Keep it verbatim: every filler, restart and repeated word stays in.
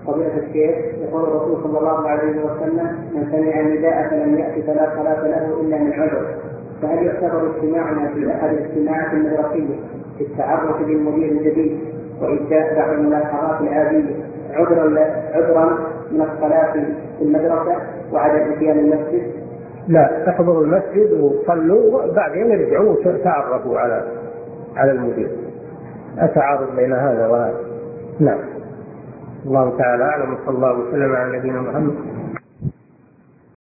فضيلة الشيخ، يقول الرسول صلى الله عليه وسلم: من سمع النداء فلم يأت فلا صلاة له إلا من عذر. فهل يعتبر اجتماعنا في أحد الاجتماعات المدرسية في التعرف بالمدير الجديد وإبداء بعض الملاحظات العادية عذرا عذرا من الصلاة في المدرسة وعدم إتيان المسجد؟ لا، احضروا المسجد وصلوا وبعدين ارجعوا وتعرفوا على على المدير. أتعارض بين هذا وهذا. نعم. الله تعالى أعلم، صلى الله وسلم على نبينا محمد.